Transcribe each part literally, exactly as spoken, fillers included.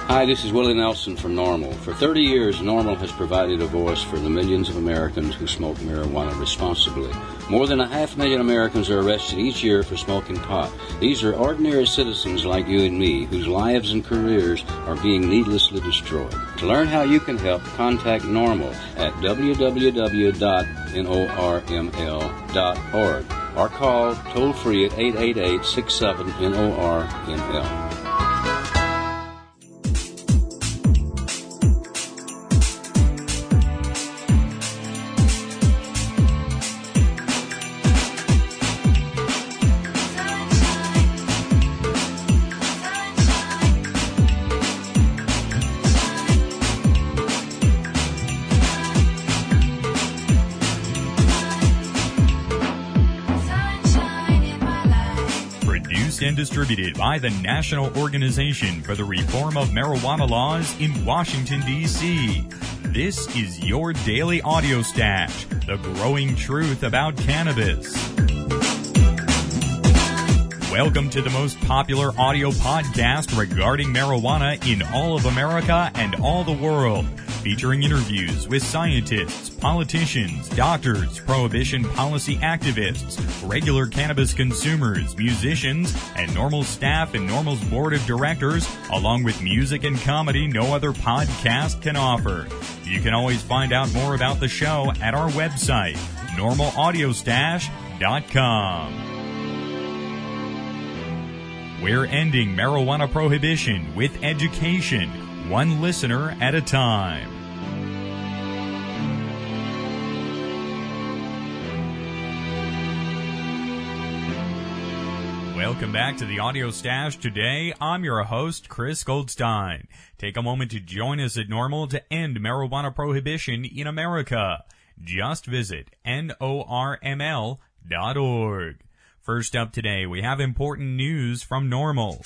Hi, this is Willie Nelson from NORML. For thirty years, NORML has provided a voice for the millions of Americans who smoke marijuana responsibly. More than a half million Americans are arrested each year for smoking pot. These are ordinary citizens like you and me, whose lives and careers are being needlessly destroyed. To learn how you can help, contact NORML at w w w dot norml dot org or call toll-free at eight eight eight, six seven, N O R M L. And distributed by the National Organization for the Reform of Marijuana Laws in Washington, D C This is your daily audio stash, the growing truth about cannabis. Welcome to the most popular audio podcast regarding marijuana in all of America and all the world, featuring interviews with scientists, politicians, doctors, prohibition policy activists, regular cannabis consumers, musicians, and NORML staff and NORML's board of directors, along with music and comedy no other podcast can offer. You can always find out more about the show at our website, normal audio stash dot com. We're ending marijuana prohibition with education, one listener at a time. Welcome back to the Audio Stash. Today, I'm your host, Chris Goldstein. Take a moment to join us at NORML to end marijuana prohibition in America. Just visit N O R M L dot org. First up today, we have important news from NORML.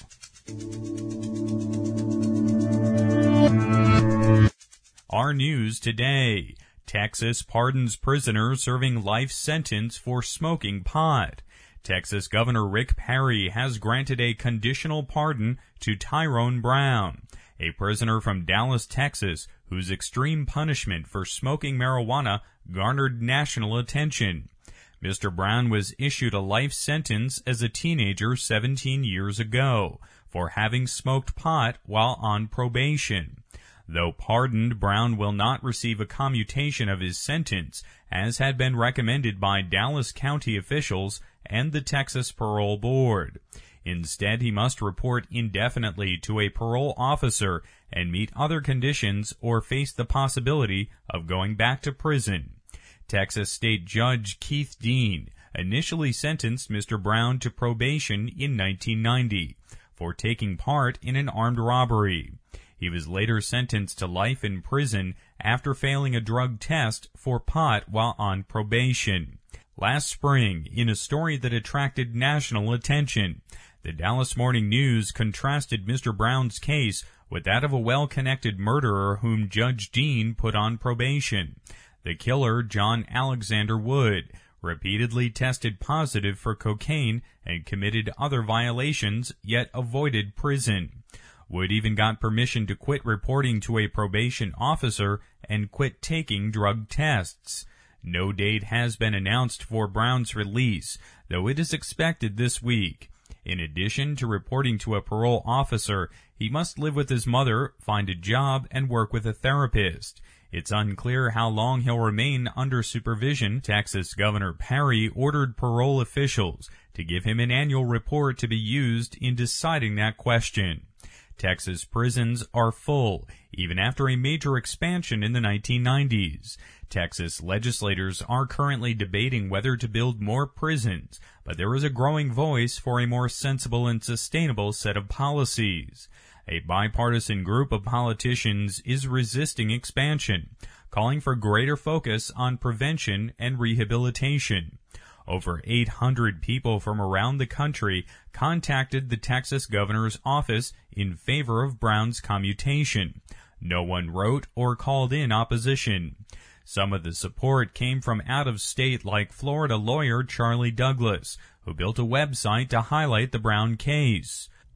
Our news today: Texas pardons prisoner serving life sentence for smoking pot. Texas Governor Rick Perry has granted a conditional pardon to Tyrone Brown, a prisoner from Dallas, Texas, whose extreme punishment for smoking marijuana garnered national attention. Mister Brown was issued a life sentence as a teenager seventeen years ago for having smoked pot while on probation. Though pardoned, Brown will not receive a commutation of his sentence, as had been recommended by Dallas County officials and the Texas Parole Board. Instead, he must report indefinitely to a parole officer and meet other conditions or face the possibility of going back to prison. Texas State Judge Keith Dean initially sentenced Mister Brown to probation in nineteen ninety for taking part in an armed robbery. He was later sentenced to life in prison after failing a drug test for pot while on probation. Last spring, in a story that attracted national attention, the Dallas Morning News contrasted Mister Brown's case with that of a well-connected murderer whom Judge Dean put on probation. The killer, John Alexander Wood, repeatedly tested positive for cocaine and committed other violations, yet avoided prison. Wood even got permission to quit reporting to a probation officer and quit taking drug tests. No date has been announced for Brown's release, though it is expected this week. In addition to reporting to a parole officer, he must live with his mother, find a job, and work with a therapist. It's unclear how long he'll remain under supervision. Texas Governor Perry ordered parole officials to give him an annual report to be used in deciding that question. Texas prisons are full, even after a major expansion in the nineteen nineties. Texas legislators are currently debating whether to build more prisons, but there is a growing voice for a more sensible and sustainable set of policies. A bipartisan group of politicians is resisting expansion, calling for greater focus on prevention and rehabilitation. Over eight hundred people from around the country contacted the Texas governor's office in favor of Brown's commutation. No one wrote or called in opposition. Some of the support came from out-of-state like Florida lawyer Charlie Douglas, who built a website to highlight the Brown case.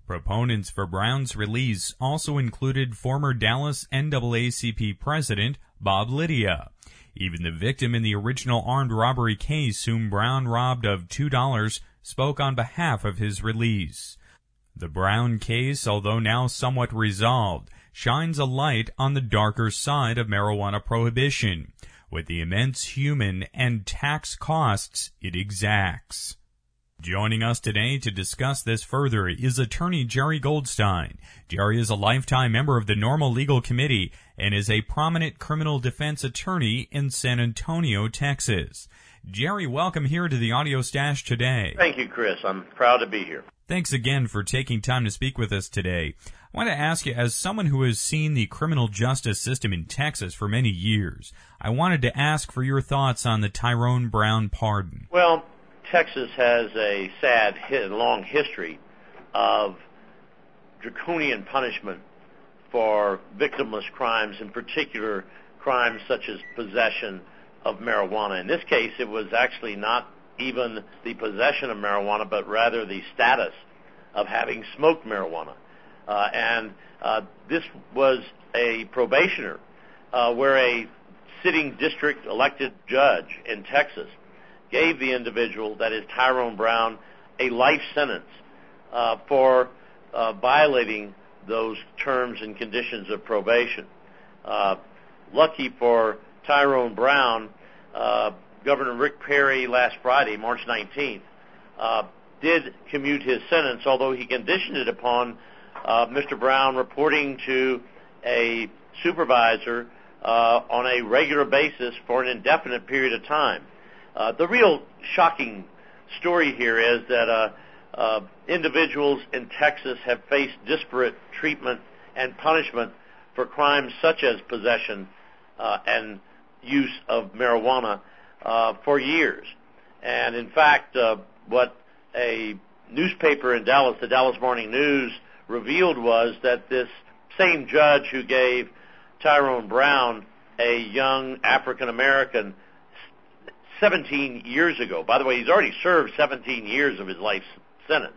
Proponents for Brown's release also included former Dallas N double A C P president Bob Lydia. Even the victim in the original armed robbery case, whom Brown robbed of two dollars, spoke on behalf of his release. The Brown case, although now somewhat resolved, shines a light on the darker side of marijuana prohibition, with the immense human and tax costs it exacts. Joining us today to discuss this further is attorney Jerry Goldstein. Jerry is a lifetime member of the NORML Legal Committee and is a prominent criminal defense attorney in San Antonio, Texas. Jerry, welcome here to the Audio Stash today. Thank you, Chris. I'm proud to be here. Thanks again for taking time to speak with us today. I want to ask you, as someone who has seen the criminal justice system in Texas for many years, I wanted to ask for your thoughts on the Tyrone Brown pardon. Well, Texas has a sad, long history of draconian punishment for victimless crimes, in particular crimes such as possession of marijuana. In this case, it was actually not even the possession of marijuana, but rather the status of having smoked marijuana. Uh, and uh, this was a probationer uh, where a sitting district elected judge in Texas gave the individual, that is Tyrone Brown, a life sentence uh, for uh, violating those terms and conditions of probation. Uh, lucky for Tyrone Brown, uh, Governor Rick Perry last Friday, March nineteenth, uh, did commute his sentence, although he conditioned it upon uh, Mister Brown reporting to a supervisor uh, on a regular basis for an indefinite period of time. Uh, the real shocking story here is that uh, uh, individuals in Texas have faced disparate treatment and punishment for crimes such as possession uh, and use of marijuana uh, for years. And in fact, uh, what a newspaper in Dallas, the Dallas Morning News, revealed was that this same judge who gave Tyrone Brown, a young African-American, seventeen years ago. By the way, he's already served seventeen years of his life sentence.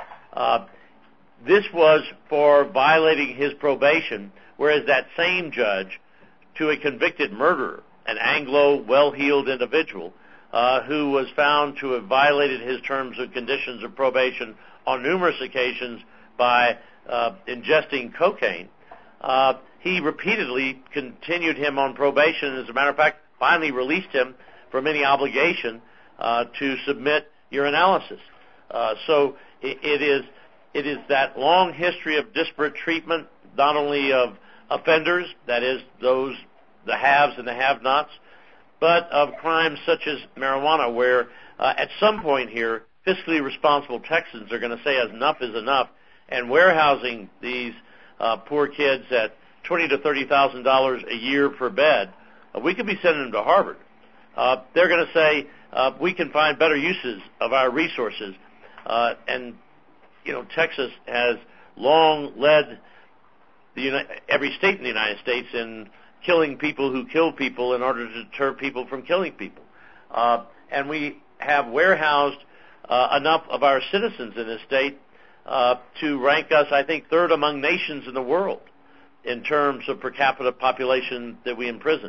Uh, this was for violating his probation, whereas that same judge, to a convicted murderer, an Anglo, well-heeled individual, uh, who was found to have violated his terms and conditions of probation on numerous occasions by uh, ingesting cocaine, uh, he repeatedly continued him on probation. As a matter of fact, finally released him from any obligation uh, to submit your analysis. Uh, so it, it is it is that long history of disparate treatment, not only of offenders, that is those the haves and the have-nots, but of crimes such as marijuana, where uh, at some point here, fiscally responsible Texans are going to say enough is enough, and warehousing these uh, poor kids at twenty to thirty thousand dollars a year per bed, uh, we could be sending them to Harvard. Uh, they're going to say uh, we can find better uses of our resources, uh, and you know Texas has long led the Uni- every state in the United States in killing people who kill people in order to deter people from killing people, uh, and we have warehoused uh, enough of our citizens in this state uh, to rank us, I think, third among nations in the world in terms of per capita population that we imprison.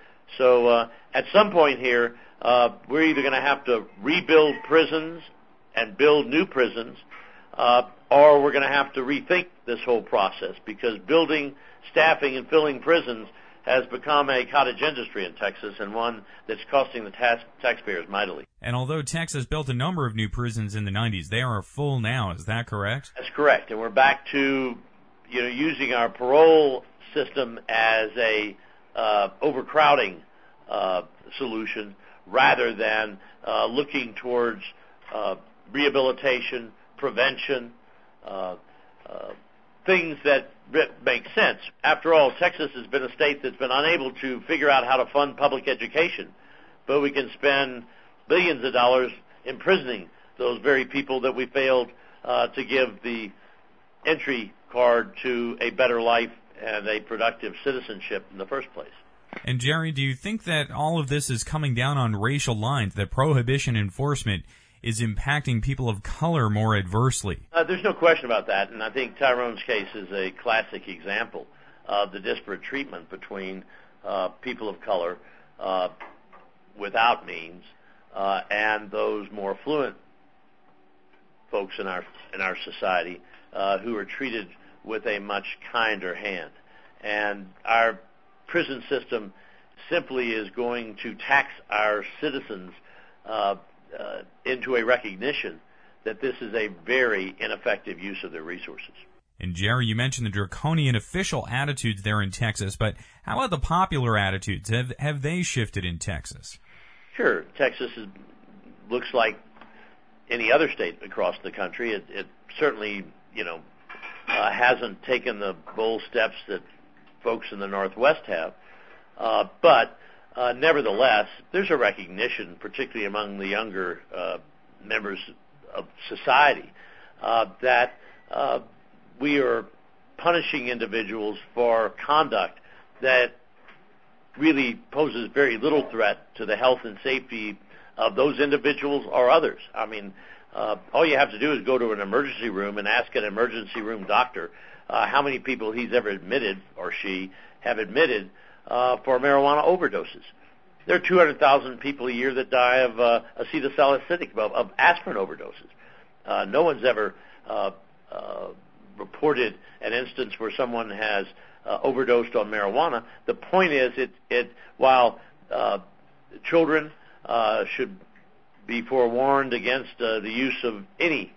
So uh, at some point here, uh, we're either going to have to rebuild prisons and build new prisons, uh, or we're going to have to rethink this whole process, because building, staffing, and filling prisons has become a cottage industry in Texas, and one that's costing the tax- taxpayers mightily. And although Texas built a number of new prisons in the nineties, they are full now. Is that correct? That's correct. And we're back to you know using our parole system as a Uh, overcrowding uh, solution rather than uh, looking towards uh, rehabilitation, prevention, uh, uh, things that make sense. After all, Texas has been a state that's been unable to figure out how to fund public education, but we can spend billions of dollars imprisoning those very people that we failed uh, to give the entry card to a better life and a productive citizenship in the first place. And Jerry, do you think that all of this is coming down on racial lines, that prohibition enforcement is impacting people of color more adversely. Uh, there's no question about that, and I think Tyrone's case is a classic example of the disparate treatment between uh, people of color uh, without means uh, and those more affluent folks in our in our society uh, who are treated with a much kinder hand. And our prison system simply is going to tax our citizens uh, uh, into a recognition that this is a very ineffective use of their resources. And Jerry, you mentioned the draconian official attitudes there in Texas, but how about the popular attitudes? Have have they shifted in Texas? Sure. Texas is, looks like any other state across the country. It, it certainly, you know, uh, hasn't taken the bold steps that folks in the Northwest have. Uh, but uh, nevertheless, there's a recognition, particularly among the younger uh, members of society, uh, that uh, we are punishing individuals for conduct that really poses very little threat to the health and safety of those individuals or others. I mean, uh, all you have to do is go to an emergency room and ask an emergency room doctor uh, how many people he's ever admitted, or she, have admitted uh, for marijuana overdoses. There are two hundred thousand people a year that die of uh, acetylsalicylic, of, of aspirin overdoses. Uh, no one's ever uh, uh, reported an instance where someone has uh, overdosed on marijuana. The point is, it, it while uh, children uh, should be forewarned against uh, the use of any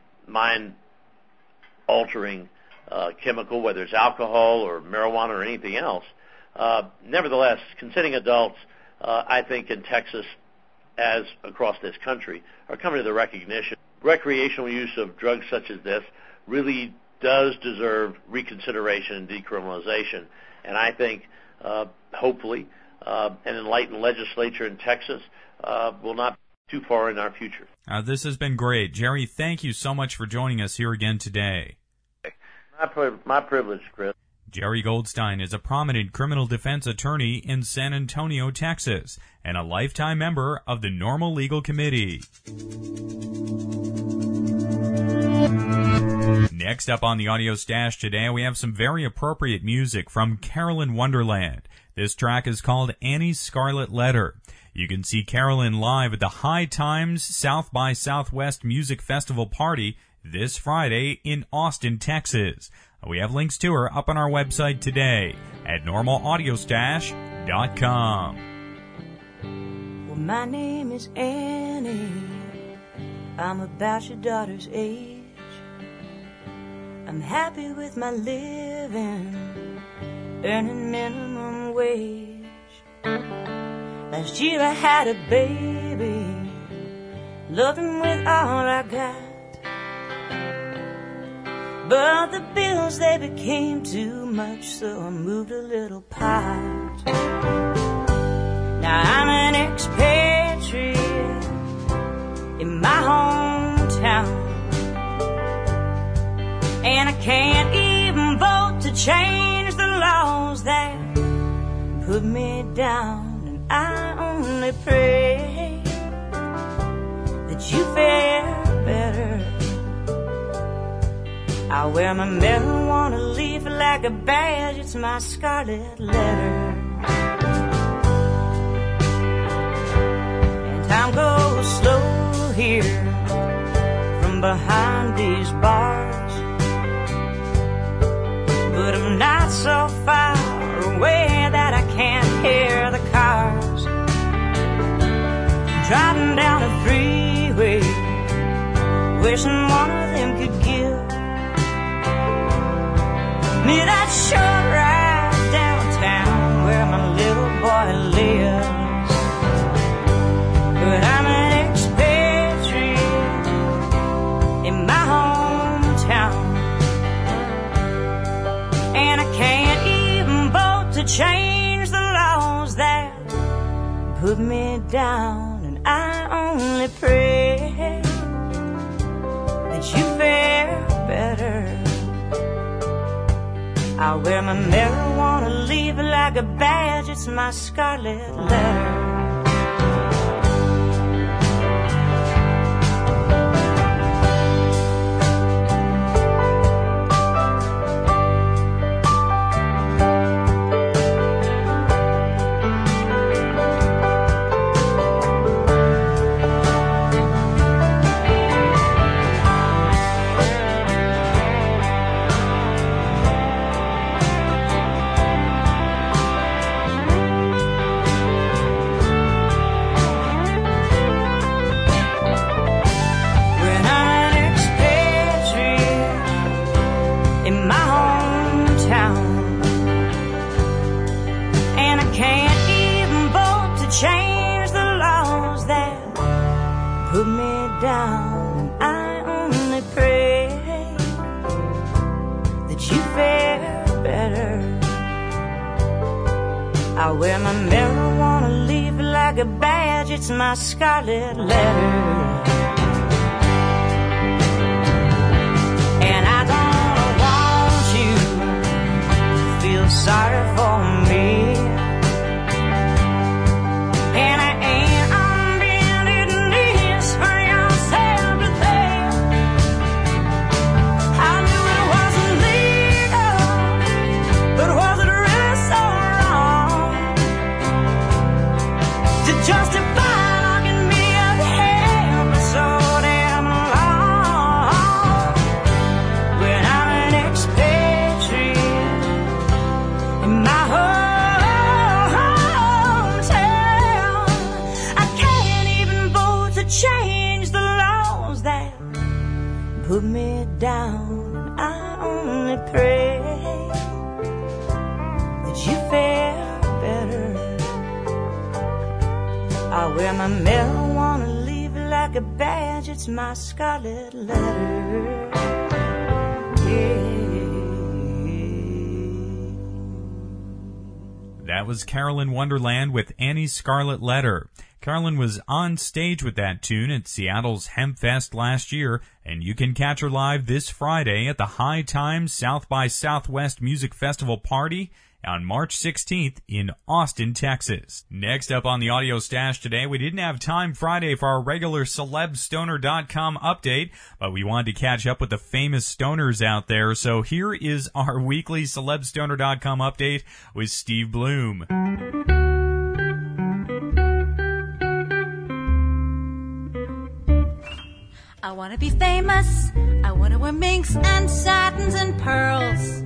mind-altering uh, chemical, whether it's alcohol or marijuana or anything else, uh, nevertheless, consenting adults, uh, I think in Texas, as across this country, are coming to the recognition recreational use of drugs such as this really does deserve reconsideration and decriminalization. And I think, uh, hopefully, uh, an enlightened legislature in Texas uh, will not be too far in our future. Uh, this has been great. Jerry, thank you so much for joining us here again today. My, pri- my privilege, Chris. Jerry Goldstein is a prominent criminal defense attorney in San Antonio, Texas, and a lifetime member of the Normal Legal Committee. Next up on the Audio Stash today, we have some very appropriate music from Carolyn Wonderland. This track is called Annie's Scarlet Letter. You can see Carolyn live at the High Times South by Southwest Music Festival Party this Friday in Austin, Texas. We have links to her up on our website today at normal audio stash dot com. Well, my name is Annie. I'm about your daughter's age. I'm happy with my living, earning minimum wage. Last year I had a baby, loved him with all I got. But the bills, they became too much, so I moved a little part. Now I'm an expatriate in my hometown, and I can't even vote to change the laws that put me down. And I only pray that you fare better. I wear my marijuana leaf like a badge, it's my scarlet letter. And time goes slow here from behind these bars, but I'm not so far away that I can't hear the cars driving down a freeway, wishing one of them could give me that short ride downtown where my little boy lives. But I'm an expatriate in my hometown, and I can't even vote to change the laws that put me down. And I only pray that you fare better. I wear my marijuana leaf like a badge, it's my scarlet letter. I wear my marijuana leaf like a badge, it's my scarlet letter. And I don't want you to feel sorry for me. And I ain't on bended knees for your sympathy. I knew it wasn't legal, but was it really so wrong to justify locking me up here for so damn long? When I'm an expatriate in my hometown, I can't even vote to change the laws that put me down. I only pray that you fare better. I wear my marijuana leaf like a badge, it's my scarlet letter. Yeah. That was Carolyn Wonderland with Annie's Scarlet Letter. Carolyn was on stage with that tune at Seattle's Hempfest last year, and you can catch her live this Friday at the High Times South by Southwest Music Festival Party on March sixteenth in Austin, Texas. Next up on the Audio Stash today, we didn't have time Friday for our regular Celeb Stoner dot com update, but we wanted to catch up with the famous stoners out there, so here is our weekly Celeb Stoner dot com update with Steve Bloom. I want to be famous. I want to wear minks and satins and pearls.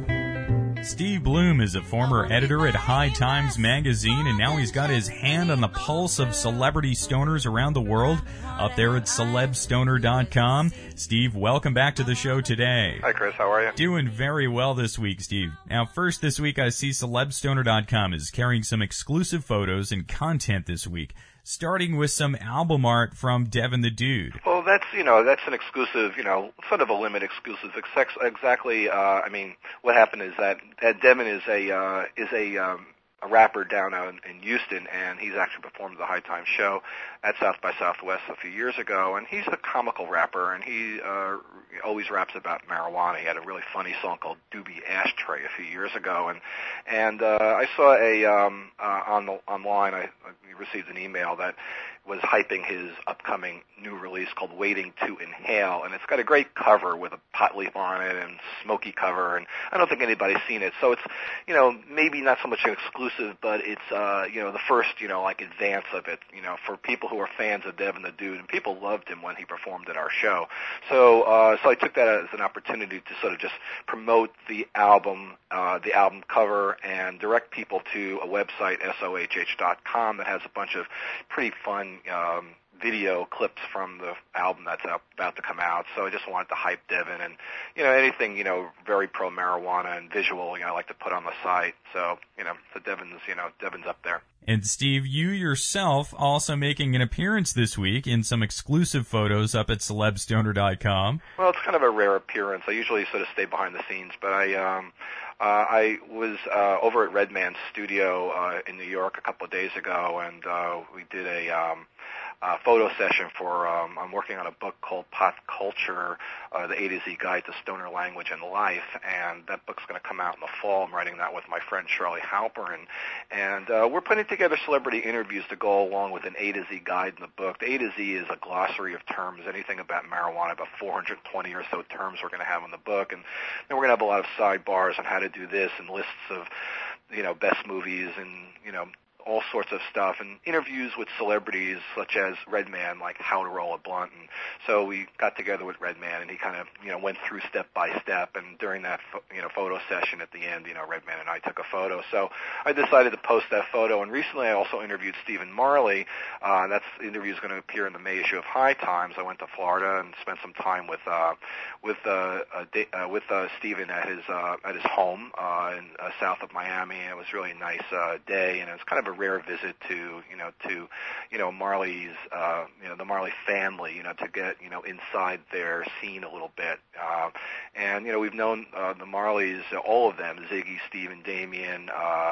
Steve Bloom is a former editor at High Times magazine, and now he's got his hand on the pulse of celebrity stoners around the world up there at Celeb Stoner dot com. Steve, welcome back to the show today. Hi, Chris. How are you? Doing very well this week, Steve. Now, first this week, I see Celeb Stoner dot com is carrying some exclusive photos and content this week, starting with some album art from Devin the Dude. Well, that's, you know, that's an exclusive, you know, sort of a limit exclusive. Exactly, uh, I mean, what happened is that, that Devin is a, uh, is a, um, a rapper down out in Houston, and he's actually performed the High Times show at South by Southwest a few years ago, and he's a comical rapper, and he uh, always raps about marijuana. He had a really funny song called Doobie Ashtray a few years ago, and and uh, I saw a um, uh, on the online, I, I received an email that was hyping his upcoming new release called Waiting to Inhale, and it's got a great cover with a pot leaf on it and smoky cover, and I don't think anybody's seen it, so it's, you know, maybe not so much an exclusive, but it's, uh, you know, the first, you know, like advance of it, you know, for people who are fans of Devin the Dude, and people loved him when he performed at our show. So, uh, so I took that as an opportunity to sort of just promote the album, uh, the album cover, and direct people to a website, S O H H dot com, that has a bunch of pretty fun um, video clips from the album that's up, about to come out. So I just wanted to hype Devin, and, you know, anything, you know, very pro marijuana and visual, you know, I like to put on the site. So, you know, so Devin's, you know, Devin's up there. And Steve, you yourself also making an appearance this week in some exclusive photos up at Celeb Stoner dot com. Well, it's kind of a rare appearance. I usually sort of stay behind the scenes, but I, um, uh, I was uh, over at Redman's studio uh, in New York a couple of days ago, and uh, we did a um, uh, photo session for, um, I'm working on a book called Pot Culture, uh, the A to Z Guide to Stoner Language and Life, and that book's going to come out in the fall. I'm writing that with my friend Charlie Halperin, and uh, we're putting together celebrity interviews to go along with an A to Z guide in the book. The A to Z is a glossary of terms, anything about marijuana, about four hundred twenty or so terms we're going to have in the book, and then we're going to have a lot of sidebars on how to do this and lists of, you know, best movies and, you know, all sorts of stuff, and interviews with celebrities such as Redman, like how to roll a blunt. And so we got together with Redman, and he kind of, you know, went through step by step. And during that, you know, photo session at the end, you know, Redman and I took a photo. So I decided to post that photo. And recently, I also interviewed Stephen Marley. Uh, that's the interview is going to appear in the May issue of High Times. I went to Florida and spent some time with uh, with uh, uh, uh, with uh, Stephen at his uh, at his home uh, in uh, south of Miami. And it was really a nice uh, day, and it was kind of a rare visit to, you know, to, you know, Marley's, uh, you know, the Marley family, you know, to get, you know, inside their scene a little bit. Uh, and, you know, we've known uh, the Marleys, uh, all of them, Ziggy, Steve, and Damien, uh,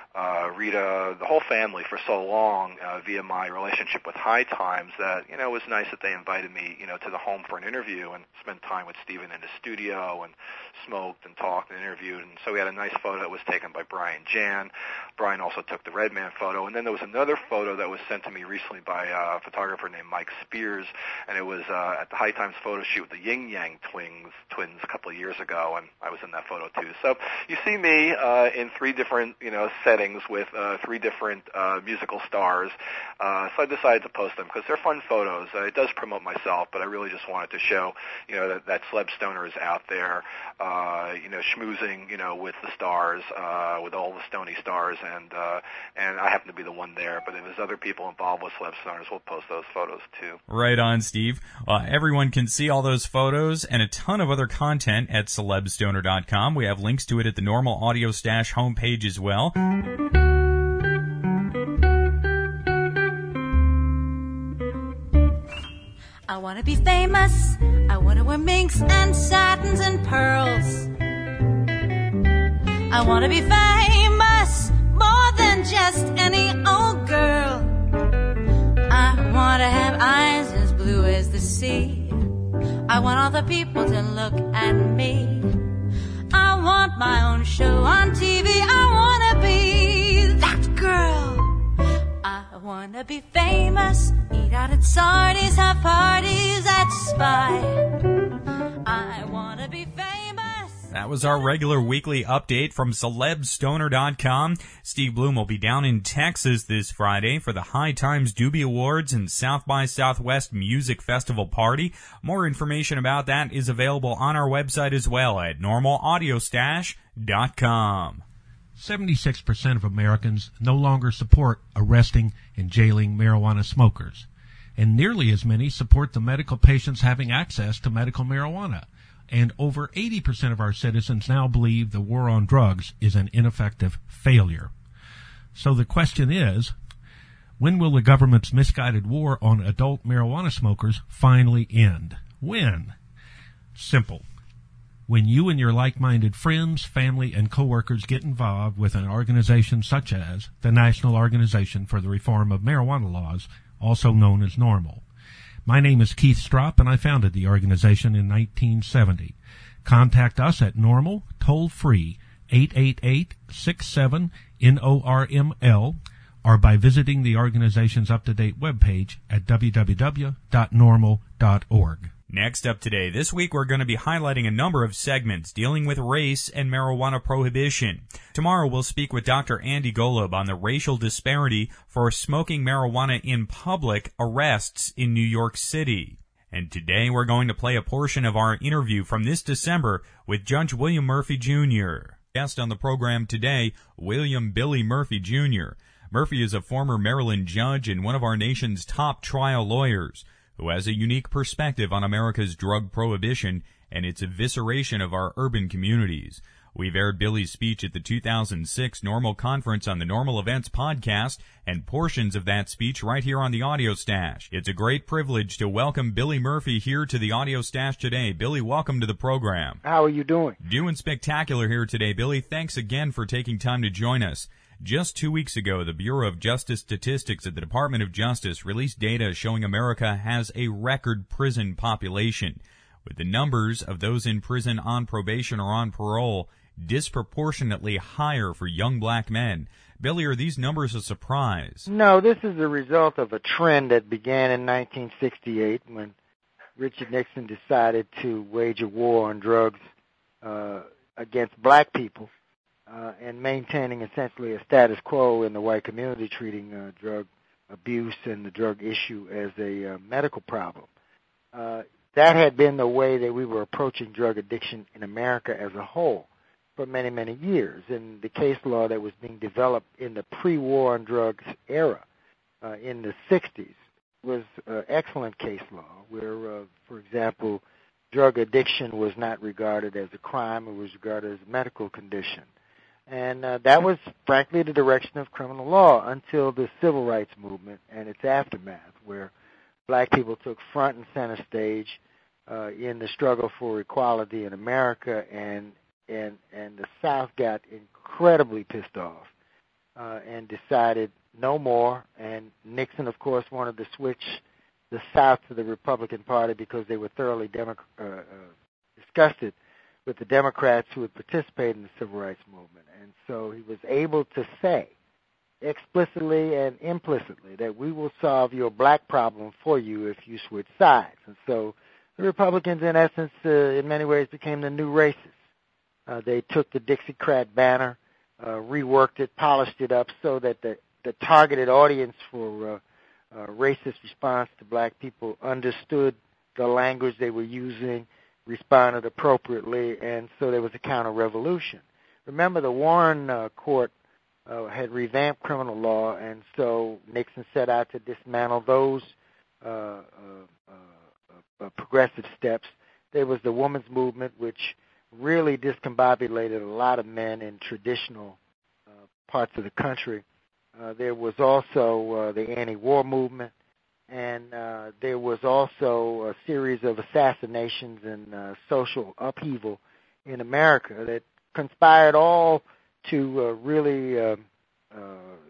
uh, Rita, the whole family for so long uh, via my relationship with High Times that, you know, it was nice that they invited me, you know, to the home for an interview and spent time with Stephen in his studio and smoked and talked and interviewed. And so we had a nice photo that was taken by Brian Jan. Brian also took the Redman photo. And then there was another photo that was sent to me recently by a photographer named Mike Spears, and it was uh, at the High Times photo shoot with the Yin Yang twins, twins a couple of years ago, and I was in that photo too. So you see me uh, in three different, you know, settings with uh, three different uh, musical stars. Uh, so I decided to post them because they're fun photos. Uh, it does promote myself, but I really just wanted to show, you know, that, that Celeb Stoner is out there, uh, you know, schmoozing, you know, with the stars, uh, with all the Stony stars, and uh, and I happen to be the one there. But if there's other people involved with Celeb Stoners, we'll post those photos too. Right on, Steve. Uh, everyone can see all those photos and a ton of other content at celeb stoner dot com. We have links to it at the Normal Audio Stash homepage as well. I want to be famous. I want to wear minks and satins and pearls. I want to be famous more than just any old girl. I want to have eyes as blue as the sea. I want all the people to look at me. I want my own show on T V. I want to be that girl. I want to be famous. Eat out at Sardi's, have parties at Spy. I want to be famous. That was our regular weekly update from celeb stoner dot com. Steve Bloom will be down in Texas this Friday for the High Times Doobie Awards and South by Southwest Music Festival Party. More information about that is available on our website as well at normal audio stash dot com. seventy-six percent of Americans no longer support arresting and jailing marijuana smokers, and nearly as many support the medical patients having access to medical marijuana. And over eighty percent of our citizens now believe the war on drugs is an ineffective failure. So the question is, when will the government's misguided war on adult marijuana smokers finally end? When? Simple. When you and your like-minded friends, family, and coworkers get involved with an organization such as the National Organization for the Reform of Marijuana Laws, also known as NORML. My name is Keith Stropp, and I founded the organization in nineteen seventy. Contact us at NORML, toll-free, eight eight eight, six seven, N O R M L, or by visiting the organization's up-to-date webpage at w w w dot normal dot org. Next up today, this week we're going to be highlighting a number of segments dealing with race and marijuana prohibition. Tomorrow we'll speak with Doctor Andy Golub on the racial disparity for smoking marijuana in public arrests in New York City. And today we're going to play a portion of our interview from this December with Judge William Murphy Junior Guest on the program today, William Billy Murphy Junior Murphy is a former Maryland judge and one of our nation's top trial lawyers, who has a unique perspective on America's drug prohibition and its evisceration of our urban communities. We've aired Billy's speech at the two thousand six NORML Conference on the NORML Events podcast and portions of that speech right here on the Audio Stash. It's a great privilege to welcome Billy Murphy here to the Audio Stash today. Billy, welcome to the program. How are you doing? Doing spectacular here today, Billy. Thanks again for taking time to join us. Just two weeks ago, the Bureau of Justice Statistics at the Department of Justice released data showing America has a record prison population, with the numbers of those in prison on probation or on parole disproportionately higher for young black men. Billy, are these numbers a surprise? No, this is a result of a trend that began in nineteen sixty-eight when Richard Nixon decided to wage a war on drugs uh, against black people. Uh, and maintaining essentially a status quo in the white community, treating uh, drug abuse and the drug issue as a uh, medical problem. Uh, that had been the way that we were approaching drug addiction in America as a whole for many, many years. And the case law that was being developed in the pre-war on drugs era uh, in the sixties was uh, excellent case law where, uh, for example, drug addiction was not regarded as a crime. It was regarded as a medical condition. And uh, that was, frankly, the direction of criminal law until the civil rights movement and its aftermath, where black people took front and center stage uh, in the struggle for equality in America, and and and the South got incredibly pissed off uh, and decided no more. And Nixon, of course, wanted to switch the South to the Republican Party because they were thoroughly Demo- uh, uh, disgusted with the Democrats who had participated in the Civil Rights Movement. And so he was able to say explicitly and implicitly that we will solve your black problem for you if you switch sides. And so the Republicans, in essence, uh, in many ways became the new racists. Uh, they took the Dixiecrat banner, uh, reworked it, polished it up so that the, the targeted audience for uh, uh, racist response to black people understood the language they were using, responded appropriately, and so there was a counter-revolution. Remember, the Warren uh, Court uh, had revamped criminal law, and so Nixon set out to dismantle those uh, uh, uh, uh, progressive steps. There was the women's movement, which really discombobulated a lot of men in traditional uh, parts of the country. Uh, there was also uh, the anti-war movement, and uh, there was also a series of assassinations and uh, social upheaval in America that conspired all to uh, really uh, uh,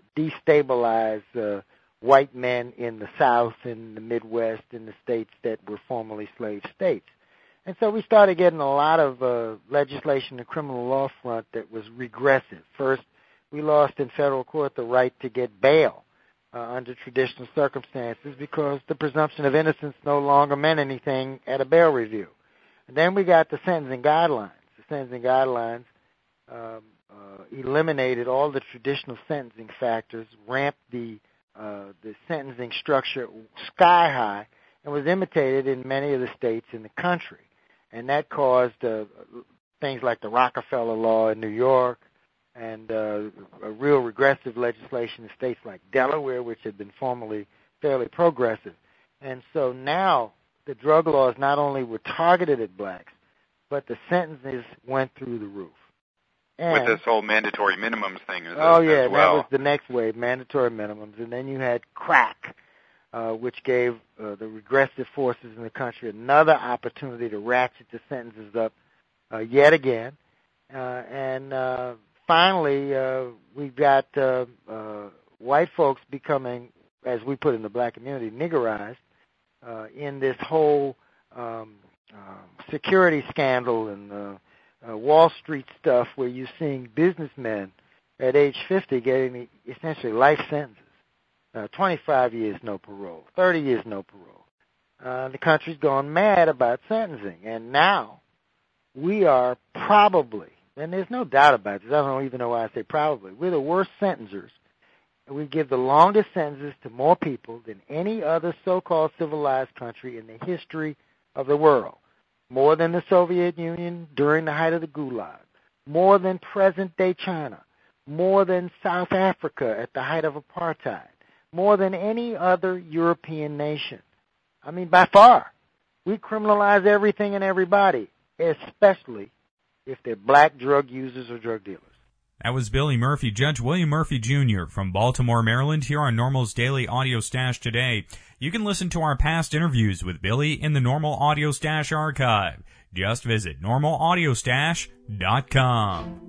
destabilize uh, white men in the South, in the Midwest, in the states that were formerly slave states. And so we started getting a lot of uh, legislation in the criminal law front that was regressive. First, we lost in federal court the right to get bail uh, under traditional circumstances because the presumption of innocence no longer meant anything at a bail review. And then we got the sentencing guidelines. The sentencing guidelines um, uh, eliminated all the traditional sentencing factors, ramped the uh, the sentencing structure sky high, and was imitated in many of the states in the country. And that caused uh, things like the Rockefeller Law in New York, and uh, a real regressive legislation in states like Delaware, which had been formerly fairly progressive. And so now the drug laws not only were targeted at blacks, but the sentences went through the roof. And, with this whole mandatory minimums thing as, oh, yeah, as well. That was the next wave, mandatory minimums. And then you had crack, uh, which gave uh, the regressive forces in the country another opportunity to ratchet the sentences up uh, yet again. Uh, and uh, finally, uh, we've got uh, uh, white folks becoming, as we put in the black community, niggerized uh, in this whole um, uh, security scandal and uh, uh, Wall Street stuff where you're seeing businessmen at age fifty getting essentially life sentences. Uh, twenty-five years, no parole. thirty years, no parole. Uh, the country's gone mad about sentencing. And now we are probably, and there's no doubt about this, I don't even know why I say probably, we're the worst sentencers. We give the longest sentences to more people than any other so-called civilized country in the history of the world. More than the Soviet Union during the height of the Gulag. More than present-day China. More than South Africa at the height of apartheid. More than any other European nation. I mean, by far. We criminalize everything and everybody, especially if they're black drug users or drug dealers. That was Billy Murphy, Judge William Murphy Junior from Baltimore, Maryland, here on Normal's Daily Audio Stash today. You can listen to our past interviews with Billy in the Normal Audio Stash archive. Just visit normal audio stash dot com.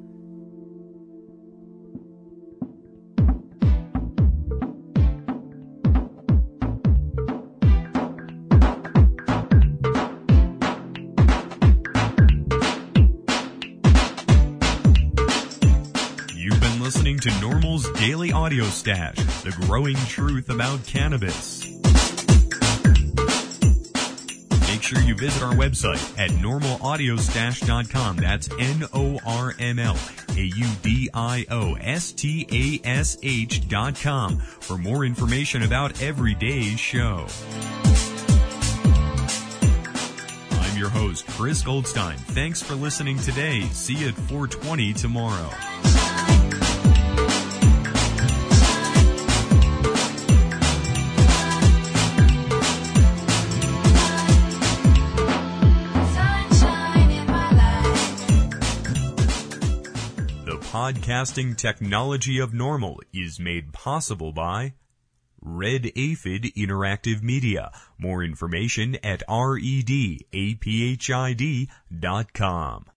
Listening to Normal's Daily Audio Stash, the growing truth about cannabis. Make sure you visit our website at normal audio stash dot com. That's N O R M L A U D I O S T A S H dot com for more information about every day's show. I'm your host, Chris Goldstein. Thanks for listening today. See you at four twenty tomorrow. Podcasting technology of Normal is made possible by Red Aphid Interactive Media. More information at red aphid dot com.